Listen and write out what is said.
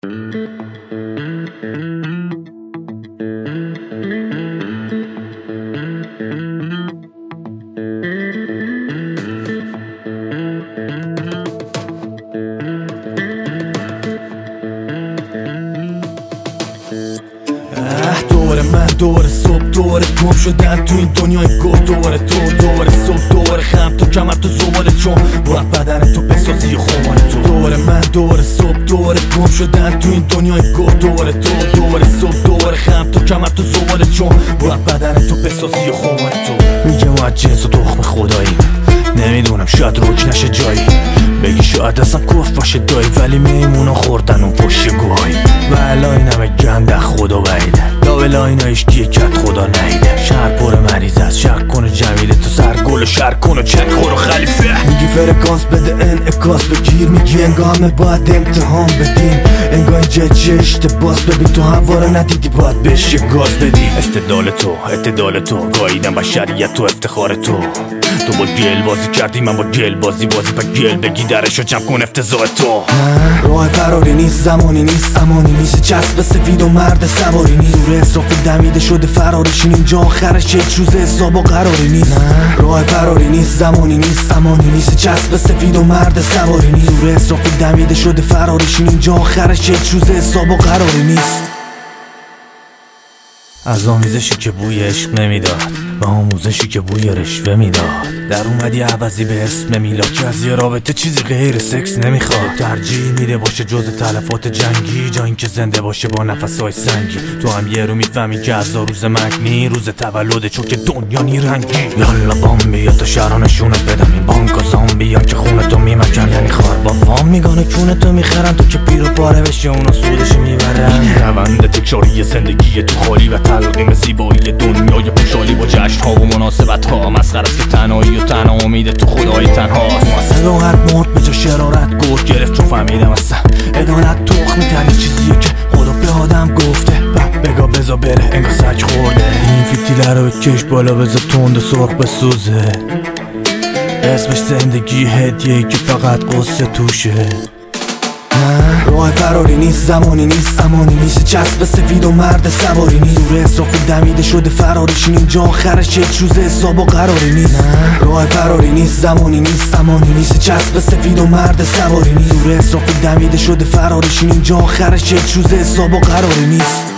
دور من دور صبح دور گم شدن تو این دنیای گل دور تو دور صبح دور خم تو کمر تو زباله چون باید بدن تو بسازی خمار تو دور من دور صبح دور گم شدن تو این دنیای گل دور تو دور صبح دور خم تو کمر تو زباله چون باید بدن تو بسازی خمار تو میگه ما از جنس و تخم خداییم نمیدونم شاید روک نشه جایی بگی شاید اصلا کف باشه دایی ولی میمونا خوردن اون پشت گوهایی و الان همه گنده خدا بعیده لا اینا اشکیه کت خدا نیده شهر پر مریض است شک کنه جمیله تو سر گل و شر کن و چک خورو خلیفه میگی فرکانس بده انعکاس بگیر میگی انگاه همه باید امتحان بدیم انگاه اینجا چه اشتباس ببین تو هوا رو ندیدی باید بهش یه گاز بدی اعتدال تو گاییدن بشریت تو افتخار تو با گل بازی کردی من با گل بازی با گل بگی درشو جمع کن افتضاح تو راه فراری نیست زمانی نیست امانی نیست چسب سفید و مرد سواری نیست دور اصرافی دمیده شده فرارشین اینجا آخرش یک روز حساب و قراری نیست راه فراری نیست زمانی نیست امانی نیست چسب سفید و مرد سواری نیست دور اصرافی دمیده شده فرارشین اینجا آخرش یک روز حساب و قراری نیست از آمیزشی که بوی عشق نمیداد و آموزشی که بوی رشوه میداد در اومدی عوضی به اسم میلاد که از یه رابطه چیزی غیر سکس نمیخواد ترجیح میده باشه جز تلفات جنگی جا اینکه زنده باشه با نفسهای سنگی تو هم یه رو میفهمی که از روز مگنی روز تولد چون که دنیا نیرنگی یالا بام بیا تا شرانشونت بدم این بانکا زامبیان که خونتو میمکن یعنی خار با وام میگانه کونتو میخرن تو که پیر و پاره بشی اونا سودش میبرن روند تکراری زندگی تو خالی و تلقیم زیبایی دنیای پوشالی با جشن ها و مناسبت ها مسخره است که تنهایی و تنها امید تو خدای تنهاست صداقت مرد به جا شرارت گرد گرفت چون فهمیدم اصلا عدالت تخمی ترین چیزیه که خدا به آدم گفته بگا بزا بره انگار سگ خورده این فیتیله رو بکش بالا بزا تند و سرخ بسوزه اسمش زندگی هدیه‌ای که فقط قصه توشه راه فراری نیست زمانی نیست امانی نیست چسب سفید و مرد سواری نیست دور اصرافی دمیده شده فرارشین اینجا آخرش یک روز حساب و قراری نیست راه فراری نیست زمانی نیست امانی نیست چسب سفید و مرد سواری نیست دور اصرافی دمیده شده فرارشین اینجا آخرش یک روز حساب و قراری نیست